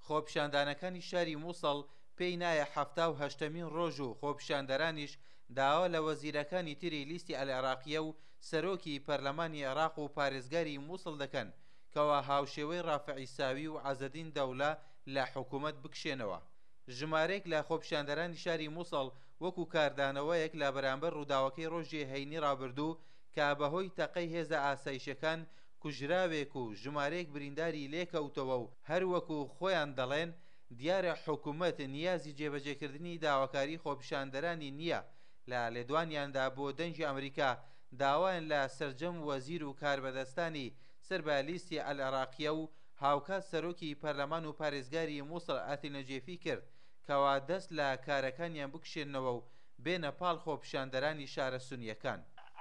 خۆپیشاندانەکانی شاری مووسڵ پێی نایە 78مین ڕۆژ و خۆپیشاندەرانیش داوا لە وەزیرەکانی تری لیستی ئەلعێراقیە و سەرۆکی پەرلەمانی عێراق و پارێزگاری مووسڵ دەکەن کەوا هاوشێوەی ڕافعیساوی و عەزەدین دەوڵە لە حکوومەت بکشێنەوە. ژمارەیەک لە خۆپیشاندەرانی شاری مووسڵ وەکو کاردانەوەیەک لە بەرامبەر ڕووداوەکەی ڕۆژی هەینی ڕابردوو کە بەهۆی تەقەی هێزە ئاسایشەکان کوژراوێک و ژمارەیەک برینداری لێکەوتەوە و هەروەکو خۆیان دەڵێن دیارە حکوومەت نیازی جێبەجێکردنی داواکاری خۆپیشاندەرانی نییە لە لێدوانیاندا بۆ دەنجی ئەمریکا داوایان لە سەرجەم وەزیر و کاربەدەستانی سەر بە لیستی ئەلعێراقیە و هاوکات سەرۆکی پەرلەمان و پارێزگاری مووسڵ ئاتینەجێفی کرد کەوا دەست لە کارەکانیان بکشێنەوە و بێنە پاڵ خۆپیشاندەرانی شارە سونیەکان.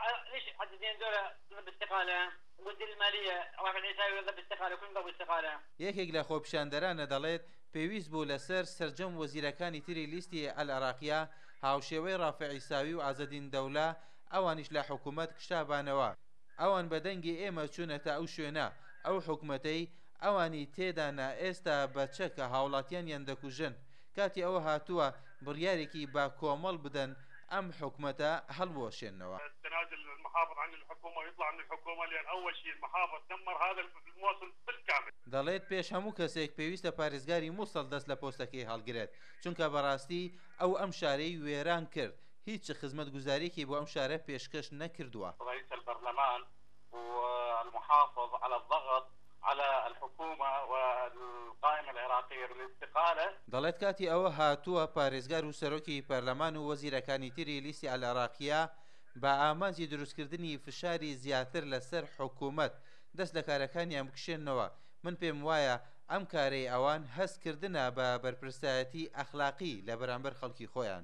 یەکێک لە خۆپیشاندەرانە دەڵێت پێویست بوو لەسەر سەرجەم وەزیرەکانی تری لیستی ئەلعێراقیە هاوشێوەی ڕافعیساوی و عەزەدین دەوڵە ئەوانیش لە حکوومەت کشتابانەوە. ئەوان بەدەنگی ئێمە چوونەتە ئەو شوێنە ئەو حکوومەتەی ئەوانی تێدانا ئێستا بەچە کە هاوڵاتیانیان دەکوژن کاتی ئەوە هاتووە بڕیارێکی با کۆمەڵ بدەن ئەم حکوومەتە هەڵبوەشێنەوە. تنازل المحافظ عن الحكومة ويطلع من الحكومة لأن أول شيء المحافظ دمر هذا الموصل بالكامل. دەڵێت پێش هەموو کەسێک پێویستە پارێزگاری مووسڵ دەست لە پۆستەکەی هەڵگرێت چونکە بەڕاستی ئەو ئەم شارەی وێران کرد هیچ خزمەت گوزارێکی بۆ ئەم شارە پێشکەش نەکردووە. رئيس البرلمان والمحافظ على الضغط على الحكومة والقائمة العراقية بالاستقالة. دەڵێت کاتی ئەوە هاتووە پارێزگار و سەرۆکی پەرلەمان و وەزیرەکانی تری لیستی ئەلعێراقیە بە ئامانجی دروستکردنی فشاری زیاتر لەسەر حکوومەت دەست لە کارەکانیان بکشێنەوە. من پێم وایە ئەم کارەی ئەوان هەستکردنە بە بەرپرسایەتی ئەخلاقی لە بەرامبەر خەڵکی خۆیان.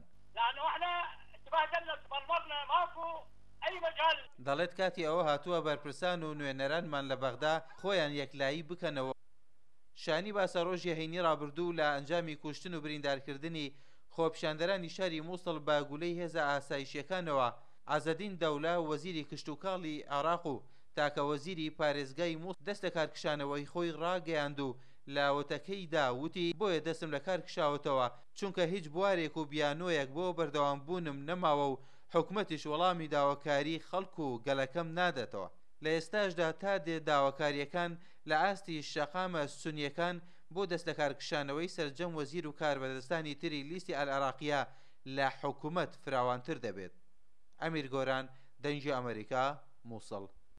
دەڵێت کاتی ئەوە هاتووە بەرپرسان و نوێنەرانمان لە بەغدا خۆیان یەکلایی بکەنەوە. شانی باسە ڕۆژی هەینی ڕابردوو لە ئەنجامی کوشتن و بریندارکردنی خۆپیشاندەرانی شاری مووسڵ بە گولەی هێزە ئاسایشیەکانەوە عەزەدین دەوڵە وەزیری کشتوکاڵی عێراق و تاکە وەزیری پارێزگای مووسڵ دەست لە کارکشانەوەی خۆی ڕاگەیاند و لاوەتەکەیدا وتی بۆیە دەستم لە کار کشاوتەوە چونکە هیچ بوارێک و بیانۆیەک بۆ بەردەوامبوونم نەماوە و حکوومەتیش وەڵامی داواکاری خەڵک و گەلەکەم نادێتەوە. لە ئێستاشدا تا دێ داواکاریەکان لە ئاستی شەقامە سونیەکان بۆ دەست لە کارکشانەوەی سەرجەم وەزیر و کاربەدەستانی تری لیستی ئەلعێراقیە لە حکوومەت فراوانتر دەبێت. ئەمیر گۆران، دەنجی ئەمریکا، مووسڵ.